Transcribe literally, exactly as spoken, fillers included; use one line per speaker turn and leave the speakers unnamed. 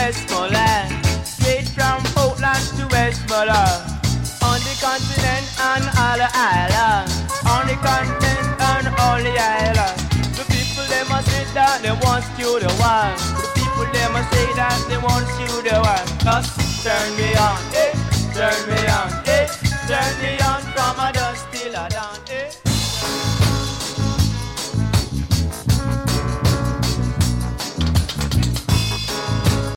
Westmoreland, straight from Portland to Westmoreland. On the continent and all the islands, on the continent and all the islands. The people they must say that they want you the one. The people they must say that they want you the one. Cause